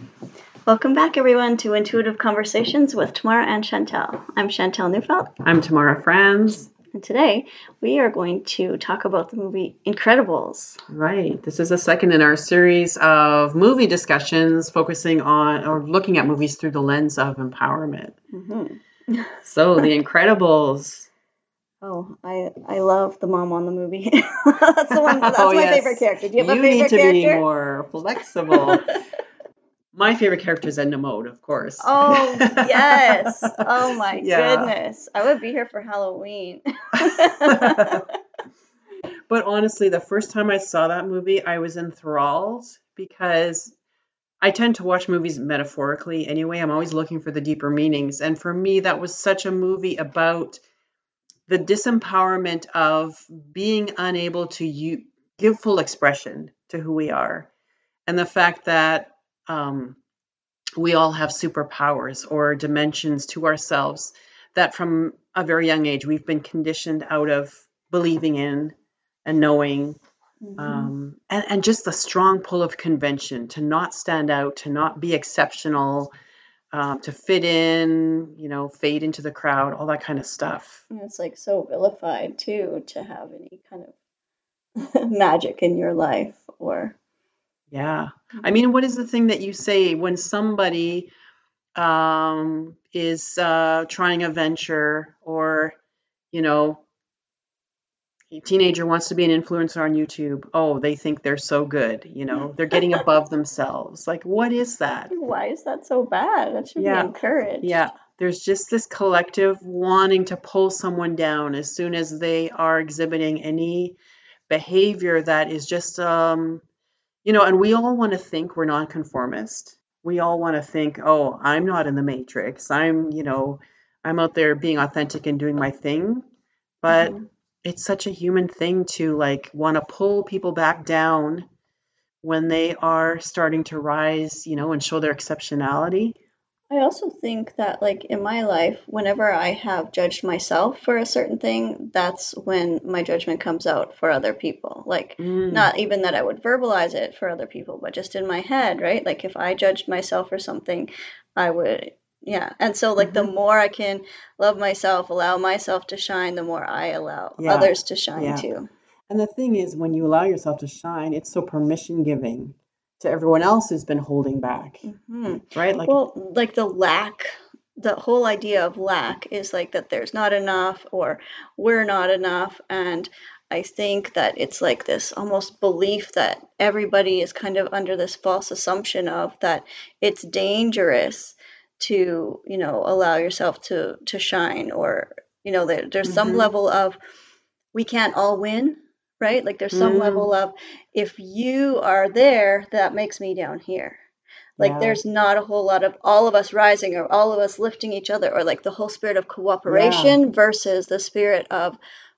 Welcome back, everyone, to Intuitive Conversations with Tamara and Chantel. I'm Chantel Neufeld. I'm Tamara Franz. And today we are going to talk about the movie Incredibles. Right. This is the second in our series of movie discussions focusing on or looking at movies through the lens of empowerment. Mm-hmm. So, The Incredibles. Oh, I love the mom on the movie. That's the one. That's my favorite character. Do you have a favorite character? You need to be more flexible. My favorite character is Edna Mode, of course. Oh, yes. Oh, my goodness. I would be here for Halloween. But honestly, the first time I saw that movie, I was enthralled because I tend to watch movies metaphorically anyway. I'm always looking for the deeper meanings. And for me, that was such a movie about the disempowerment of being unable to give full expression to who we are. And the fact that we all have superpowers or dimensions to ourselves that from a very young age we've been conditioned out of believing in and knowing. Mm-hmm. And just the strong pull of convention to not stand out, to not be exceptional, to fit in, fade into the crowd, all that kind of stuff. And it's like so vilified too to have any kind of magic in your life or. Yeah. I mean, what is the thing that you say when somebody is trying a venture or, a teenager wants to be an influencer on YouTube. Oh, they think they're so good. They're getting above themselves. Like, what is that? Why is that so bad? That should be encouraged. Yeah. There's just this collective wanting to pull someone down as soon as they are exhibiting any behavior that is just, and we all want to think we're nonconformist. We all want to think, oh, I'm not in the matrix. I'm out there being authentic and doing my thing. But it's such a human thing to want to pull people back down when they are starting to rise, and show their exceptionality. I also think that in my life, whenever I have judged myself for a certain thing, that's when my judgment comes out for other people. Not even that I would verbalize it for other people, but just in my head, right? If I judged myself for something, I would, yeah. And so the more I can love myself, allow myself to shine, the more I allow others to shine too. And the thing is, when you allow yourself to shine, it's so permission giving to everyone else who's been holding back, right? The whole idea of lack is that there's not enough or we're not enough. And I think that it's this almost belief that everybody is kind of under this false assumption of that it's dangerous to, allow yourself to shine or, there's some level of we can't all win. Right? There's some level of if you are there, that makes me down here. There's not a whole lot of all of us rising or all of us lifting each other or the whole spirit of cooperation versus the spirit of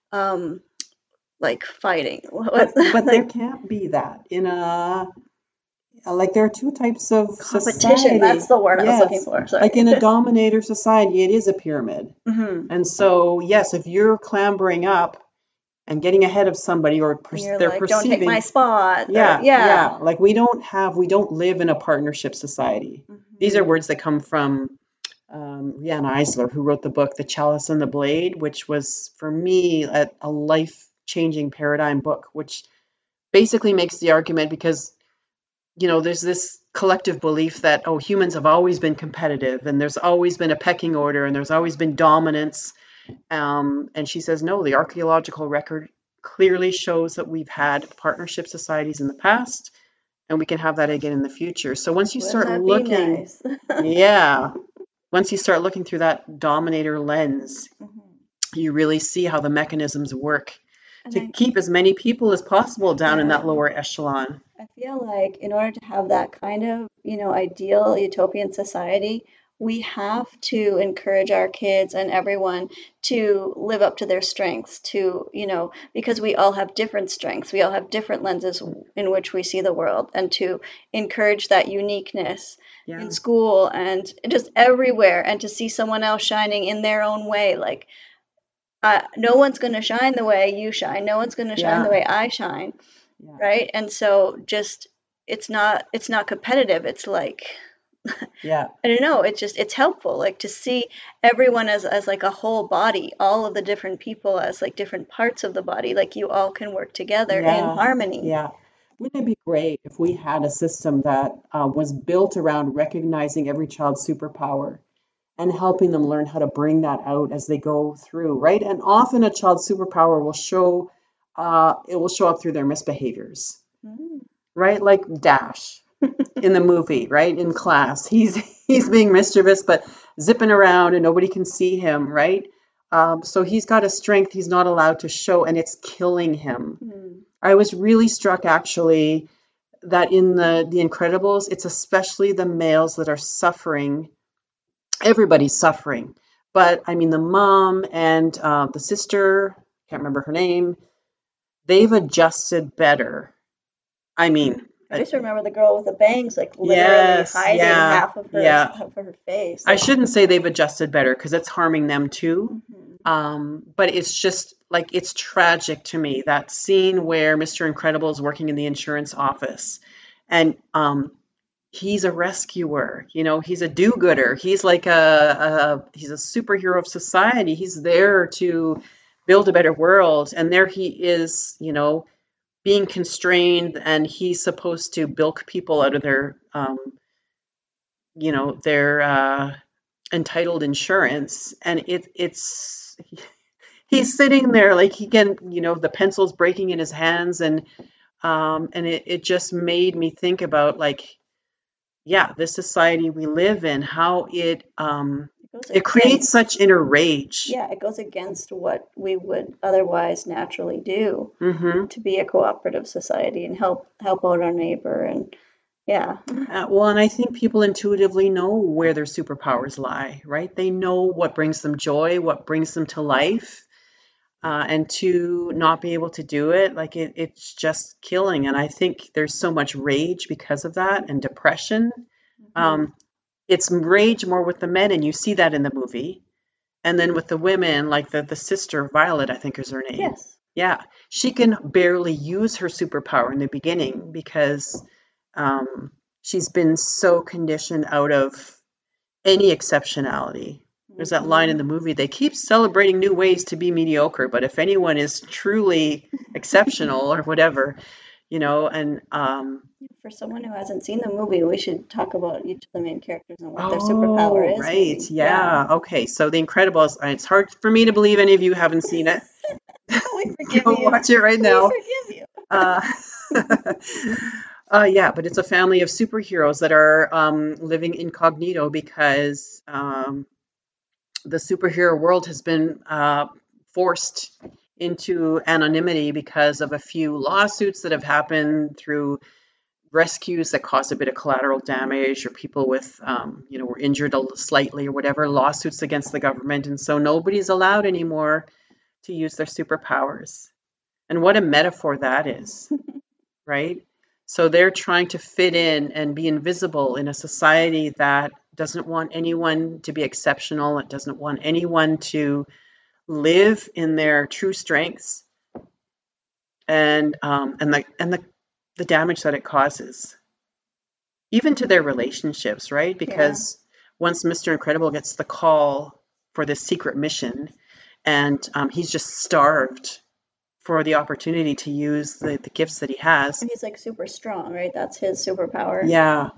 fighting. But there can't be that in a there are two types of competition. Society. That's the word I was looking for. Sorry. In a dominator society, it is a pyramid. And so, yes, if you're clambering up and getting ahead of somebody or they're perceiving, don't take my spot. Yeah. We don't live in a partnership society. These are words that come from Rihanna Eisler, who wrote the book, The Chalice and the Blade, which was, for me, a life-changing paradigm book, which basically makes the argument because, there's this collective belief that, oh, humans have always been competitive and there's always been a pecking order and there's always been dominance. And she says, no, the archaeological record clearly shows that we've had partnership societies in the past and we can have that again in the future. So once you start looking, once you start looking through that dominator lens, you really see how the mechanisms work to keep as many people as possible down in that lower echelon. I feel in order to have that kind of, ideal utopian society, we have to encourage our kids and everyone to live up to their strengths, because we all have different strengths. We all have different lenses in which we see the world, and to encourage that uniqueness in school and just everywhere, and to see someone else shining in their own way. No one's going to shine the way you shine. No one's going to shine the way I shine. Right. And so just, it's not competitive. It's Yeah. I don't know, it's helpful, like to see everyone as like a whole body, all of the different people as like different parts of the body, like you all can work together in Yeah. harmony. Yeah. Wouldn't it be great if we had a system that was built around recognizing every child's superpower and helping them learn how to bring that out as they go through, right? And often a child's superpower will show, it will show up through their misbehaviors, Mm. right? Like Dash in the movie, right? In class, he's being mischievous, but zipping around and nobody can see him, right? So he's got a strength he's not allowed to show, and it's killing him. Mm. I was really struck actually that in the Incredibles, it's especially the males that are suffering. Everybody's suffering, but I mean the mom and the sister, can't remember her name, they've adjusted better. I mean, I just remember the girl with the bangs, like literally yes, hiding yeah, yeah. half of her face. I Like, shouldn't say they've adjusted better because it's harming them too. mhm. But it's just like it's tragic to me that scene where Mr. Incredible is working in the insurance office, and he's a rescuer. You know, he's a do-gooder. He's like he's a superhero of society. He's there to build a better world, and there he is. You know, being constrained, and he's supposed to bilk people out of their their entitled insurance, and it's he's sitting there like he can, the pencil's breaking in his hands, and it just made me think about like, yeah, this society we live in, how it creates such inner rage. Yeah, it goes against what we would otherwise naturally do Mm-hmm. to be a cooperative society and help out our neighbor. And yeah. Well, and I think people intuitively know where their superpowers lie, right? They know what brings them joy, what brings them to life. And to not be able to do it, like it's just killing. And I think there's so much rage because of that and depression. Um, it's rage more with the men, and you see that in the movie. And then with the women, like the sister, Violet, I think is her name. Yes. Yeah, she can barely use her superpower in the beginning because she's been so conditioned out of any exceptionality. There's that line in the movie, they keep celebrating new ways to be mediocre, but if anyone is truly exceptional or whatever, and For someone who hasn't seen the movie, we should talk about each of the main characters and what their superpower is. Right, Maybe. yeah. Okay, so The Incredibles, it's hard for me to believe any of you haven't seen it. We forgive Go you. watch it right now. We forgive you. Yeah, but it's a family of superheroes that are living incognito because the superhero world has been forced into anonymity because of a few lawsuits that have happened through rescues that caused a bit of collateral damage, or people with, were injured slightly or whatever, lawsuits against the government. And so nobody's allowed anymore to use their superpowers. And what a metaphor that is, right? So they're trying to fit in and be invisible in a society that doesn't want anyone to be exceptional. It doesn't want anyone to live in their true strengths, and the damage that it causes, even to their relationships, right? Because once Mr. Incredible gets the call for this secret mission, and he's just starved for the opportunity to use the gifts that he has. He's like super strong, right? That's his superpower. Yeah.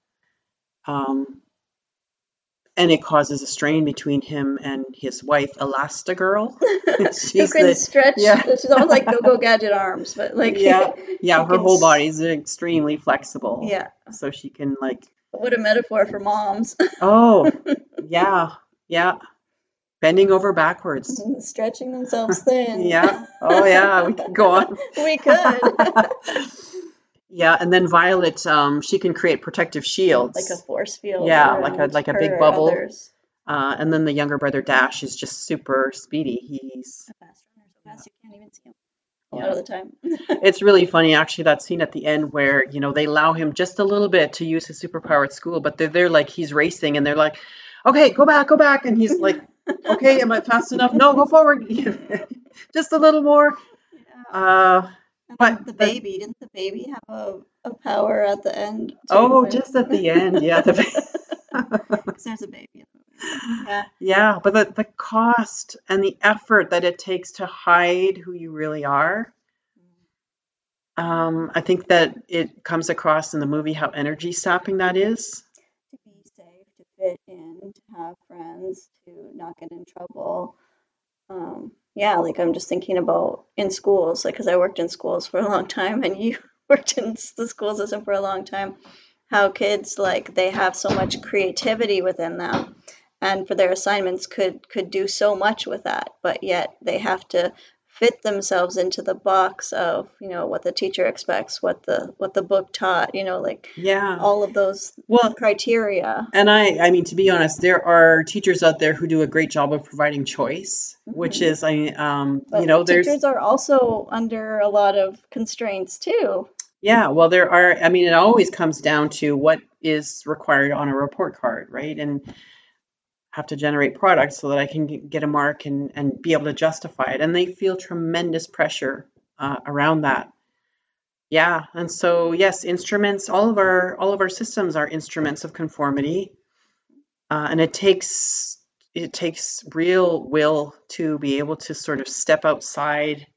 And it causes a strain between him and his wife, Elastigirl. Who can stretch. Yeah. She's almost like Go-Go Gadget arms, but like. Yeah, her whole body is extremely flexible. Yeah. So she can like. What a metaphor for moms. Oh, yeah. Bending over backwards. Stretching themselves thin. Yeah. Oh, yeah. We could go on. We could. Yeah, and then Violet, she can create protective shields. Like a force field. Yeah, like a big bubble. And then the younger brother Dash is just super speedy. He's a fast runner, so fast you can't even see him a lot of the time. It's really funny, actually, that scene at the end where, they allow him just a little bit to use his superpower at school, but they're like, he's racing, and they're like, okay, go back, and he's like, okay, am I fast enough? No, go forward. Just a little more. But didn't the baby have a power at the end? Too, just at the end, yeah. 'Cause there's a baby. Yeah. Yeah, but the cost and the effort that it takes to hide who you really are, I think that it comes across in the movie how energy sapping that is. To be safe, to fit in, to have friends, to not get in trouble. Yeah, like I'm just thinking about in schools, like because I worked in schools for a long time, and you worked in the school system for a long time. How kids like they have so much creativity within them, and for their assignments could do so much with that, but yet they have to fit themselves into the box of what the teacher expects, what the book taught, like Yeah. all of those Well, criteria. and I mean, to be honest, there are teachers out there who do a great job of providing choice, which Mhm. is, But there's, teachers are also under a lot of constraints too. yeah, well, there are, I mean, it always comes down to what is required on a report card, right? And have to generate products so that I can get a mark and be able to justify it. And they feel tremendous pressure around that. Yeah, and so yes, instruments, all of our systems are instruments of conformity. And it takes real will to be able to sort of step outside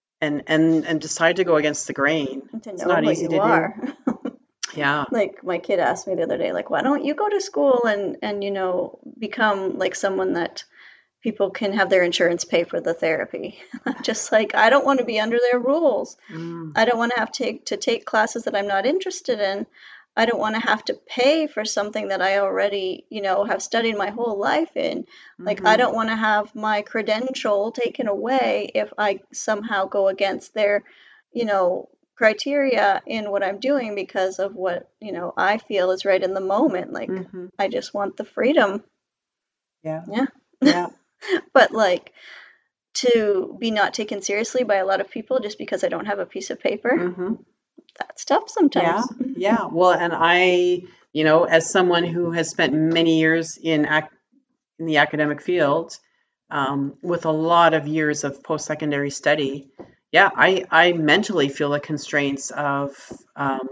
and decide to go against the grain. To It's know not who easy you to do. are. Yeah. Like my kid asked me the other day, like, why don't you go to school and become like someone that people can have their insurance pay for the therapy. I'm just like, I don't want to be under their rules. Mm, I don't want to have to take classes that I'm not interested in. I don't want to have to pay for something that I already, have studied my whole life in. Like, I hmm don't want to have my credential taken away if I somehow go against their, you know, criteria in what I'm doing because of what, I feel is right in the moment. Like, hmm I just want the freedom. Yeah. Yeah. Yeah. But like, to be not taken seriously by a lot of people just because I don't have a piece of paper, hmm that's tough Yeah. sometimes. Yeah. Well, and as someone who has spent many years in the academic field, with a lot of years of post-secondary study, yeah, I mentally feel the constraints of, um,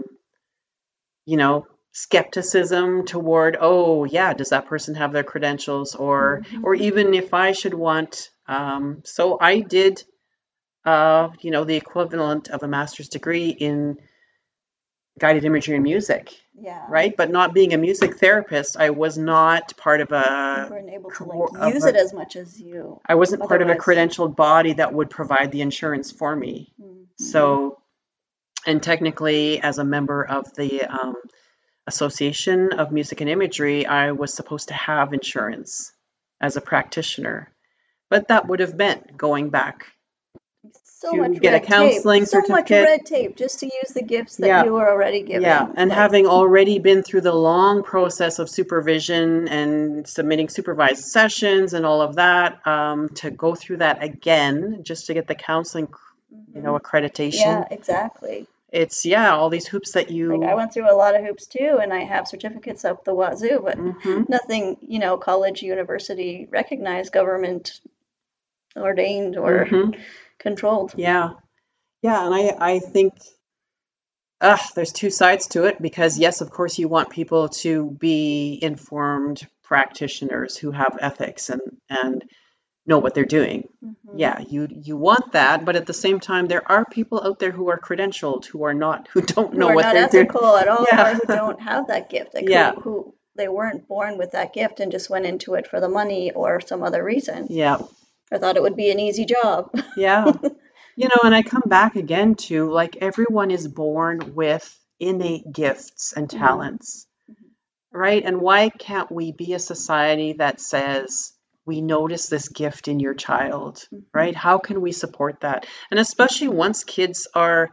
skepticism toward, oh, yeah, does that person have their credentials, or Mhm. even if I should want. So I did, the equivalent of a master's degree in guided imagery and music, Yeah. right? But not being a music therapist, I was not part of You a weren't able to like co- of use a it as much as you I wasn't part of a otherwise. credentialed body that would provide the insurance for me. Mhm. So, and technically, as a member of the Association of Music and Imagery, I was supposed to have insurance as a practitioner. But that would have meant going back So to much get a red tape. counseling So much certificate. red tape just to use the gifts that Yeah, you were already yeah. given. And Like, having already been through the long process of supervision and submitting supervised sessions and all of that, to go through that again just to get the counseling, mhm. accreditation. Yeah, exactly. It's, yeah, all these hoops that Like I you. went through a lot of hoops too, and I have certificates up the wazoo, but hmm nothing, college, university recognized, government ordained or hmm controlled. Yeah. Yeah, and I think there's two sides to it because yes, of course, you want people to be informed practitioners who have ethics and know what they're doing. Mhm. Yeah, you want that, but at the same time, there are people out there who are credentialed who don't Who know are what not they're doing. ethical at all or Yeah, who don't have that gift, like who yeah, who they weren't born with that gift and just went into it for the money or some other reason. yeah, I thought it would be an easy job. yeah. And I come back again to like everyone is born with innate gifts and Mhm. talents, right? And why can't we be a society that says, we notice this gift in your child, Mhm. right? How can we support that? And especially once kids are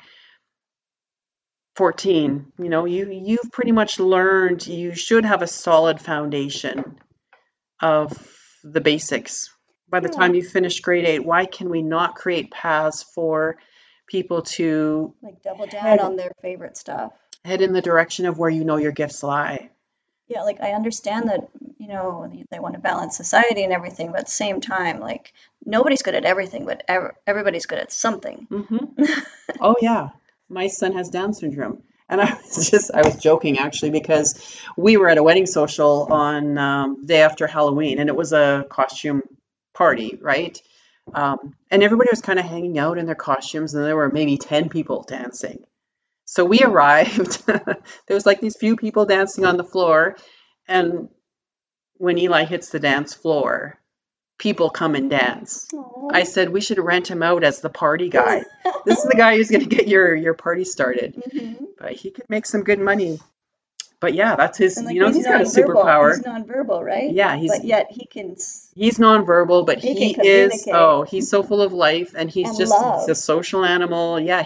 14, you've pretty much learned, you should have a solid foundation of the basics. By the Yeah, time you finish grade 8, why can we not create paths for people to like double down head on their favorite stuff. head in the direction of where your gifts lie? Yeah, like I understand that, they want to balance society and everything, but at the same time, like nobody's good at everything, but everybody's good at something. hmm Oh yeah, my son has Down syndrome, And I was joking actually because we were at a wedding social on day after Halloween, and it was a costume party, right? And everybody was kind of hanging out in their costumes, and there were maybe 10 people dancing. So we arrived. There was like these few people dancing on the floor, and when Eli hits the dance floor, people come and dance. Aw. I said we should rent him out as the party guy. This is the guy who's going to get your party started. Mhm. But he could make some good money. But yeah, that's his, And like he's got a nonverbal, superpower. he's nonverbal, right? Yeah, But yet he's nonverbal, but he he can is, communicate he's so full of life, and he's and he's a love. social animal. Yeah,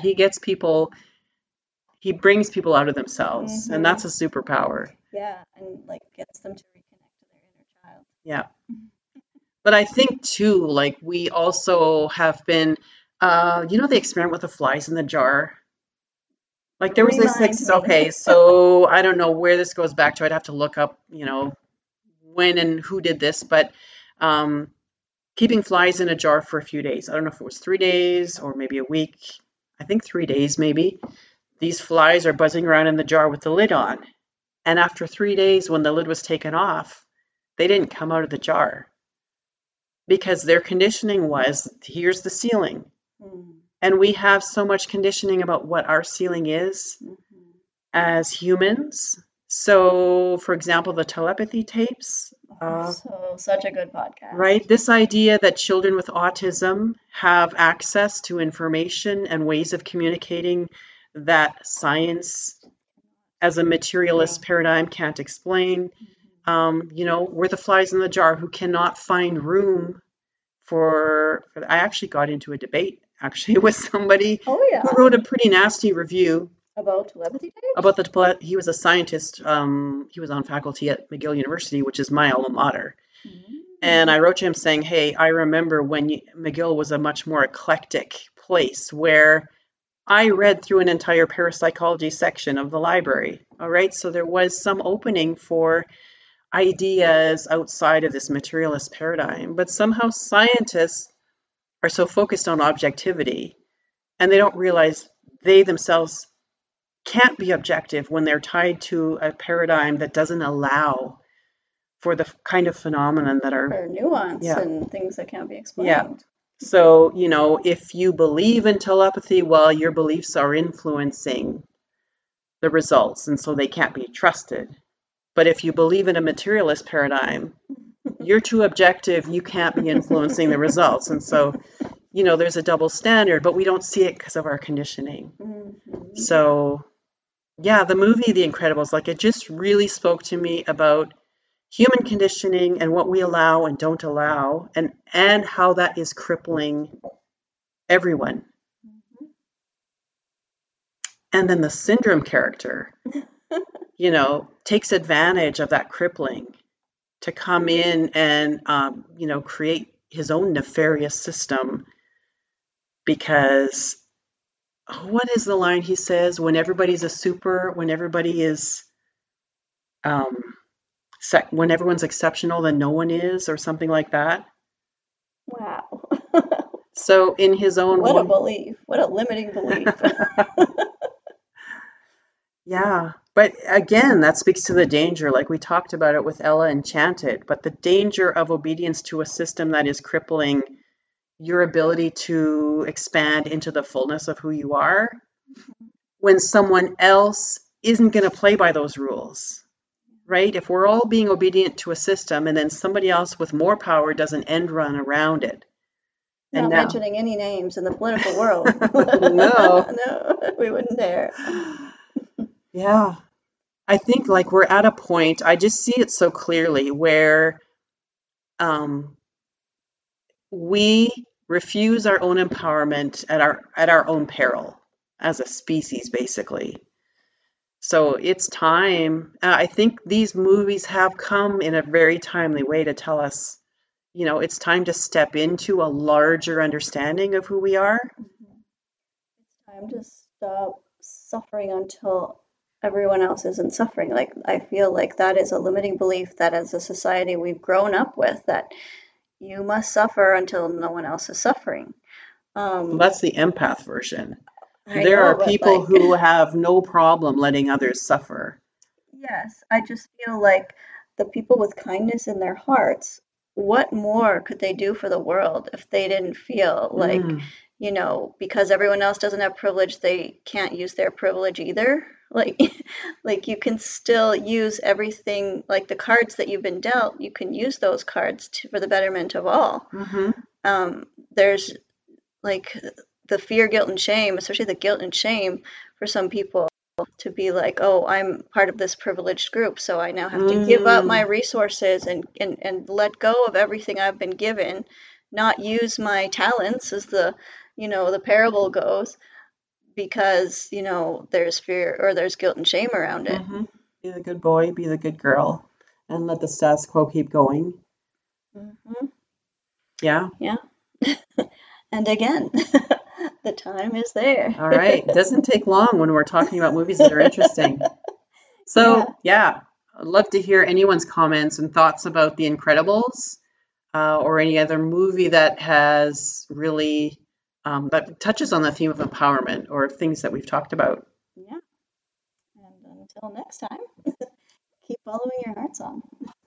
he brings people out of themselves, and that's a superpower. Yeah, and like gets them to reconnect to their inner child. Yeah. But I think too, like we also have been, the experiment with the flies in the jar. Like there was this, Remind me. okay, so I don't know where this goes back to. I'd have to look up, when and who did this, but keeping flies in a jar for a few days. I don't know if it was 3 days or maybe a week. I think 3 days maybe. These flies are buzzing around in the jar with the lid on. And after 3 days, when the lid was taken off, they didn't come out of the jar because their conditioning was, here's the ceiling. And we have so much conditioning about what our ceiling is as humans. So, for example, the telepathy tapes. So such a good podcast. Right? This idea that children with autism have access to information and ways of communicating that science as a materialist paradigm can't explain. We're the flies in the jar who cannot find room for I actually got into a debate with somebody who wrote a pretty nasty review about telepathy tapes? About he was a scientist. He was on faculty at McGill University, which is my alma mater. And I wrote to him saying, hey, I remember when McGill was a much more eclectic place where I read through an entire parapsychology section of the library. All right. So there was some opening for ideas outside of this materialist paradigm. But somehow scientists are so focused on objectivity, and they don't realize they themselves can't be objective when they're tied to a paradigm that doesn't allow for the kind of phenomenon that are nuance and things that can't be explained. Yeah. So, if you believe in telepathy, well, your beliefs are influencing the results, and so they can't be trusted. But if you believe in a materialist paradigm, you're too objective, you can't be influencing the results. And so, there's a double standard, but we don't see it because of our conditioning. So, yeah, the movie The Incredibles, it just really spoke to me about human conditioning and what we allow and don't allow, and how that is crippling everyone. And then the syndrome character, takes advantage of that crippling to come in and, create his own nefarious system. Because what is the line he says? When everybody's a super, when everybody is, when everyone's exceptional, then no one is, or something like that. Wow. So in his own What a belief. What a limiting belief. Yeah. But again, that speaks to the danger, like we talked about it with Ella Enchanted, but the danger of obedience to a system that is crippling your ability to expand into the fullness of who you are when someone else isn't going to play by those rules, right? If we're all being obedient to a system and then somebody else with more power does an end run around it. Not mentioning any names in the political world. No, we wouldn't dare. Yeah. I think we're at a point, I just see it so clearly, where we refuse our own empowerment at our own peril as a species, basically. So it's time. I think these movies have come in a very timely way to tell us, it's time to step into a larger understanding of who we are. It's time to stop suffering until everyone else isn't suffering. I feel like that is a limiting belief that as a society we've grown up with, that you must suffer until no one else is suffering. Well, that's the empath version. I There are know, but people like, who have no problem letting others suffer. yes, I just feel like the people with kindness in their hearts, what more could they do for the world if they didn't feel like, Mm, because everyone else doesn't have privilege, they can't use their privilege either? Like, like you can still use everything, like the cards that you've been dealt, you can use those cards for the betterment of all. hmm There's like the fear, guilt, and shame, especially the guilt and shame for some people to be like, oh, I'm part of this privileged group, so I now have to give up my mm, resources and let go of everything I've been given, not use my talents as the parable goes, because, there's fear or there's guilt and shame around it. hmm Be the good boy, be the good girl, and let the status quo keep going. Hmm. Yeah. Yeah. And again, the time is there. All right. Doesn't take long when we're talking about movies that are interesting. Yeah. So, yeah, I'd love to hear anyone's comments and thoughts about The Incredibles, or any other movie that has really that touches on the theme of empowerment or things that we've talked about. Yeah. And until next time, keep following your heart song.